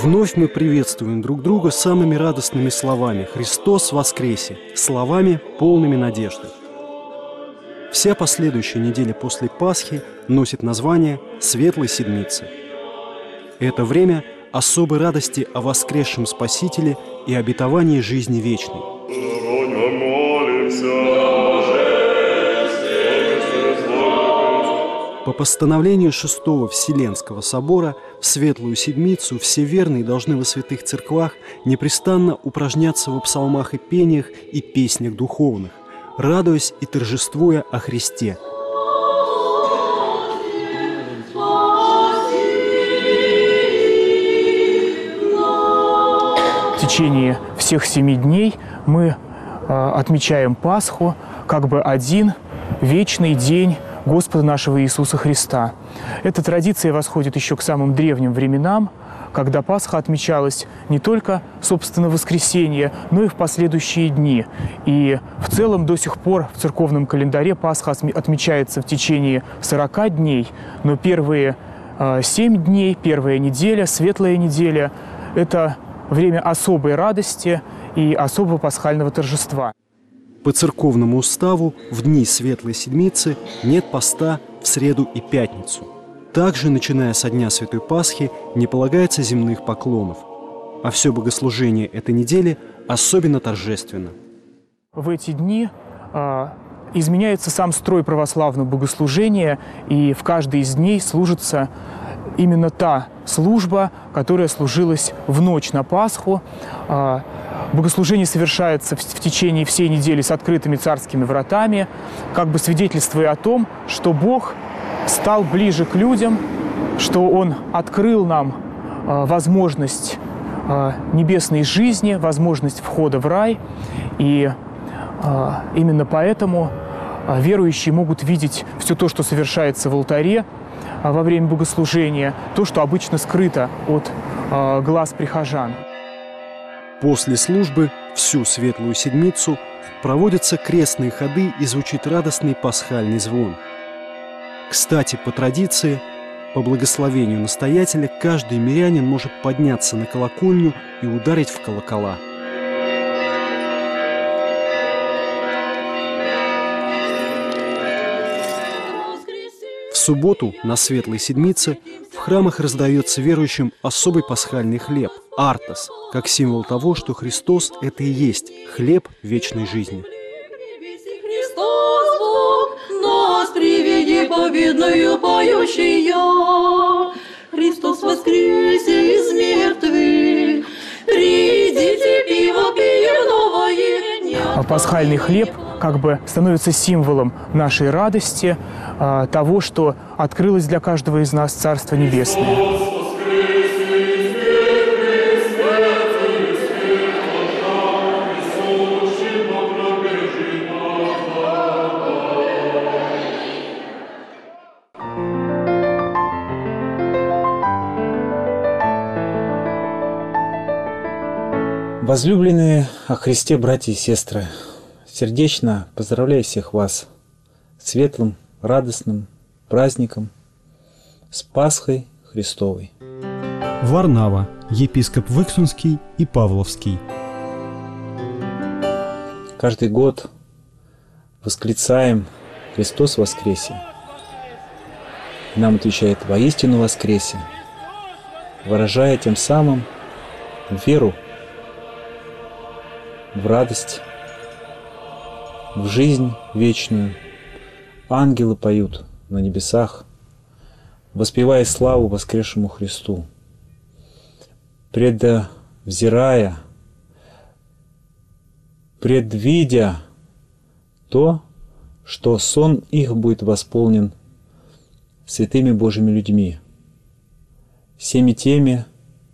Вновь мы приветствуем друг друга самыми радостными словами «Христос воскресе!», словами, полными надежды. Вся последующая неделя после Пасхи носит название «Светлой Седмицы». Это время особой радости о воскресшем Спасителе и обетовании жизни вечной. По постановлению Шестого Вселенского собора в Светлую Седмицу все верные должны во святых церквах непрестанно упражняться в псалмах и пениях и песнях духовных, радуясь и торжествуя о Христе. В течение всех 7 дней мы отмечаем Пасху как бы один вечный день Господа нашего Иисуса Христа. Эта традиция восходит еще к самым древним временам, когда Пасха отмечалась не только, собственно, в воскресенье, но и в последующие дни. И в целом до сих пор в церковном календаре Пасха отмечается в течение 40 дней, но первые 7 дней, первая неделя, светлая неделя – это время особой радости и особого пасхального торжества. По церковному уставу в дни Светлой Седмицы нет поста в среду и пятницу. Также, начиная со дня Святой Пасхи, не полагается земных поклонов. А все богослужение этой недели особенно торжественно. В эти дни изменяется сам строй православного богослужения, и в каждый из дней служится именно та служба, которая служилась в ночь на Пасху. Богослужение совершается в течение всей недели с открытыми царскими вратами, как бы свидетельствуя о том, что Бог стал ближе к людям, что Он открыл нам возможность небесной жизни, возможность входа в рай. И именно поэтому верующие могут видеть все то, что совершается в алтаре во время богослужения, то, что обычно скрыто от глаз прихожан. После службы всю Светлую Седмицу проводятся крестные ходы и звучит радостный пасхальный звон. Кстати, по традиции, по благословению настоятеля, каждый мирянин может подняться на колокольню и ударить в колокола. В субботу на Светлой Седмице в храмах раздается верующим особый пасхальный хлеб – артос, как символ того, что Христос – это и есть хлеб вечной жизни. Христос Бог, нас приведи победную поющая. Христос воскресе из мертвых, придите пиво пьем новое. Пасхальный хлеб как бы становится символом нашей радости, того, что открылось для каждого из нас Царство Небесное. Возлюбленные о Христе братья и сестры, сердечно поздравляю всех вас с светлым, радостным праздником, с Пасхой Христовой. Варнава, епископ Выксунский и Павловский. Каждый год восклицаем «Христос воскресе!» И нам отвечает «Воистину воскресе!», выражая тем самым веру в радость, в жизнь вечную. Ангелы поют на небесах, воспевая славу воскресшему Христу, предвзирая, предвидя то, что сон их будет восполнен святыми Божьими людьми, всеми теми,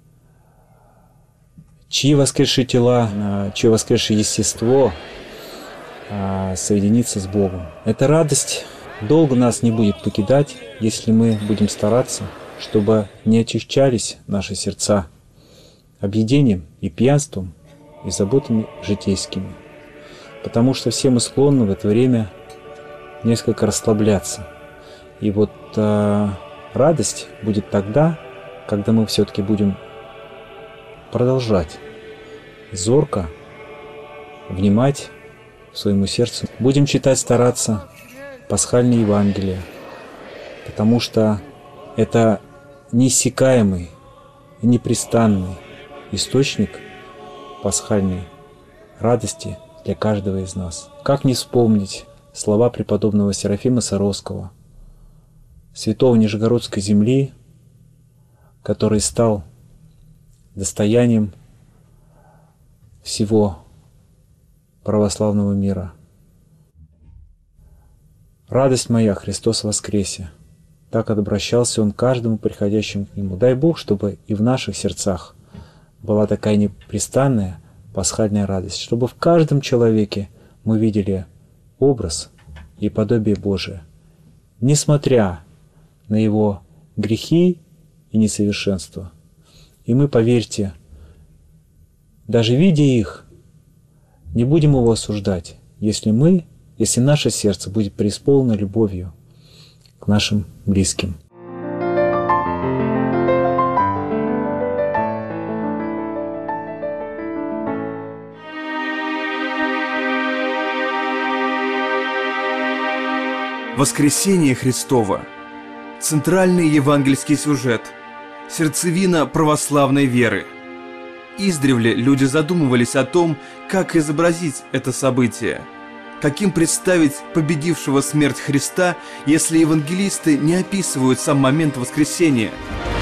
чьи воскресшие тела, чье воскресшее естество соединится с Богом. Эта радость долго нас не будет покидать, если мы будем стараться, чтобы не очищались наши сердца объедением и пьянством, и заботами житейскими. Потому что все мы склонны в это время несколько расслабляться. И вот радость будет тогда, когда мы все-таки будем продолжать зорко внимать своему сердцу. Будем читать, стараться пасхальные Евангелия, потому что это неиссякаемый и непрестанный источник пасхальной радости для каждого из нас. Как не вспомнить слова преподобного Серафима Саровского, святого Нижегородской земли, который стал достоянием всего православного мира. «Радость моя, Христос воскресе!» Так обращался он к каждому приходящему к нему. Дай Бог, чтобы и в наших сердцах была такая непрестанная пасхальная радость, чтобы в каждом человеке мы видели образ и подобие Божие, несмотря на его грехи и несовершенства. И мы, поверьте, даже видя их, не будем его осуждать, если наше сердце будет преисполнено любовью к нашим близким. Воскресение Христово – центральный евангельский сюжет, сердцевина православной веры. Издревле люди задумывались о том, как изобразить это событие, каким представить победившего смерть Христа, если евангелисты не описывают сам момент воскресения.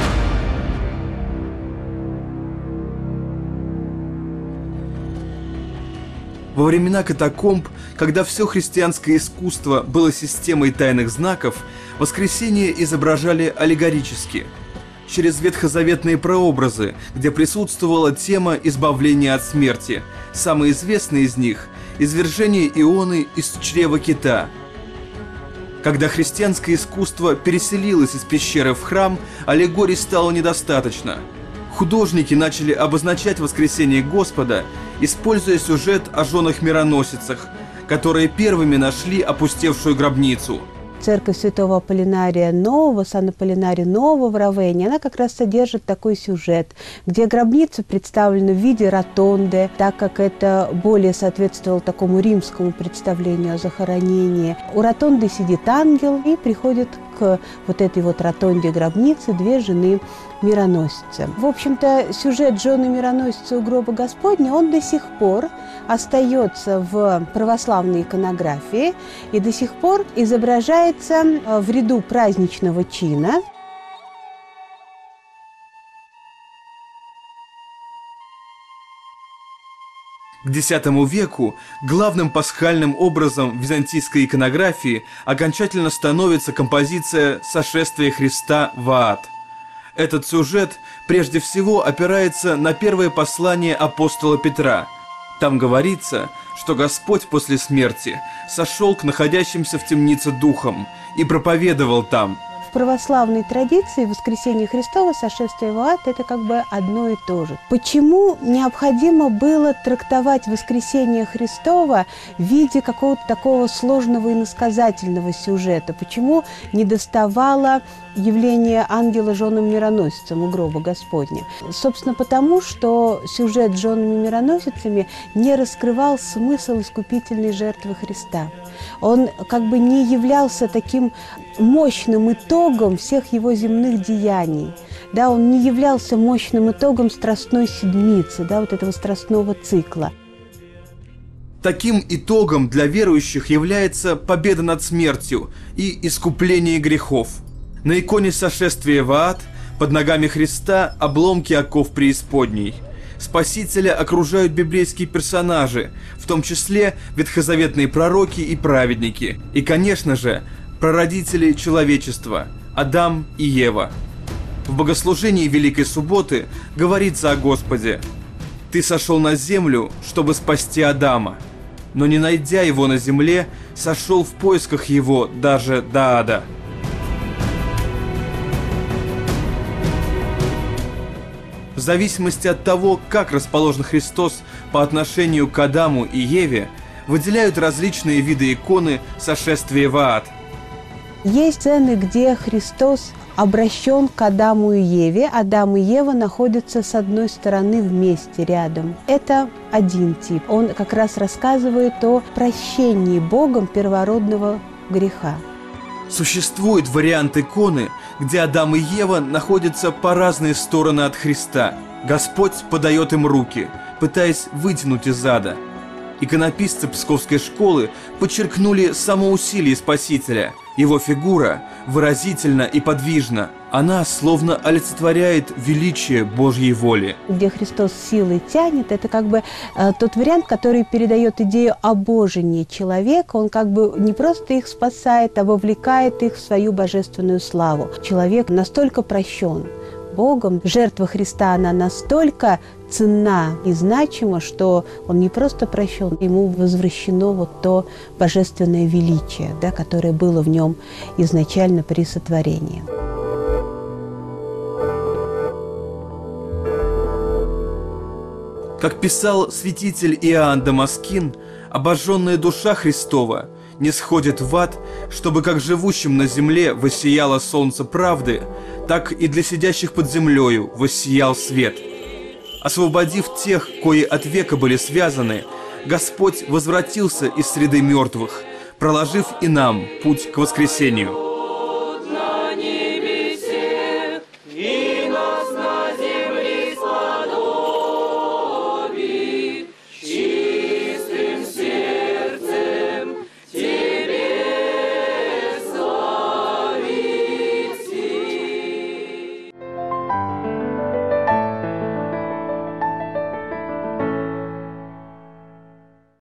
Во времена катакомб, когда все христианское искусство было системой тайных знаков, воскресение изображали аллегорически, через ветхозаветные прообразы, где присутствовала тема избавления от смерти. Самый известный из них – извержение Ионы из чрева кита. Когда христианское искусство переселилось из пещеры в храм, аллегорий стало недостаточно. Художники начали обозначать воскресение Господа, используя сюжет о женах-мироносицах, которые первыми нашли опустевшую гробницу. Церковь Святого Аполлинария Нового, Сан-Аполлинария Нового в Равенне, она как раз содержит такой сюжет, где гробница представлена в виде ротонды, так как это более соответствовало такому римскому представлению о захоронении. У ротонды сидит ангел, и приходит к вот этой вот ротонде гробницы две жены мироносица. В общем-то, сюжет жены мироносицы у гроба Господня, он до сих пор остается в православной иконографии и до сих пор изображается в ряду праздничного чина. К X веку главным пасхальным образом византийской иконографии окончательно становится композиция «Сошествие Христа в ад». Этот сюжет прежде всего опирается на первое послание апостола Петра. Там говорится, что Господь после смерти сошел к находящимся в темнице духам и проповедовал там. В православной традиции воскресение Христово, сошествие в ад – это как бы одно и то же. Почему необходимо было трактовать воскресение Христово в виде какого-то такого сложного иносказательного сюжета? Почему не доставало явление ангела женам-мироносицам у гроба Господня? Собственно, потому что сюжет с женами-мироносицами не раскрывал смысл искупительной жертвы Христа. Он как бы не являлся таким мощным итогом всех его земных деяний. Да, он не являлся мощным итогом страстной седмицы, да, вот этого страстного цикла. Таким итогом для верующих является победа над смертью и искупление грехов. На иконе сошествия в ад под ногами Христа обломки оков преисподней. Спасителя окружают библейские персонажи, в том числе ветхозаветные пророки и праведники. И, конечно же, прародители человечества – Адам и Ева. В богослужении Великой Субботы говорится о Господе: «Ты сошел на землю, чтобы спасти Адама, но не найдя его на земле, сошел в поисках его даже до ада». В зависимости от того, как расположен Христос по отношению к Адаму и Еве, выделяют различные виды иконы сошествия в ад. Есть сцены, где Христос обращен к Адаму и Еве. Адам и Ева находятся с одной стороны вместе, рядом. Это один тип. Он как раз рассказывает о прощении Богом первородного греха. Существует вариант иконы, где Адам и Ева находятся по разные стороны от Христа. Господь подает им руки, пытаясь вытянуть из ада. Иконописцы Псковской школы подчеркнули самоусилие Спасителя. Его фигура выразительна и подвижна. Она словно олицетворяет величие Божьей воли. Где Христос силой тянет, это как бы тот вариант, который передает идею обожения человека. Он как бы не просто их спасает, а вовлекает их в свою божественную славу. Человек настолько прощен Богом, жертва Христа, она настолько ценна и значима, что он не просто прощен, ему возвращено вот то божественное величие, да, которое было в нем изначально при сотворении. Как писал святитель Иоанн Дамаскин, обожженная душа Христова не сходит в ад, чтобы как живущим на земле воссияло солнце правды, так и для сидящих под землею воссиял свет. Освободив тех, кои от века были связаны, Господь возвратился из среды мертвых, проложив и нам путь к воскресению.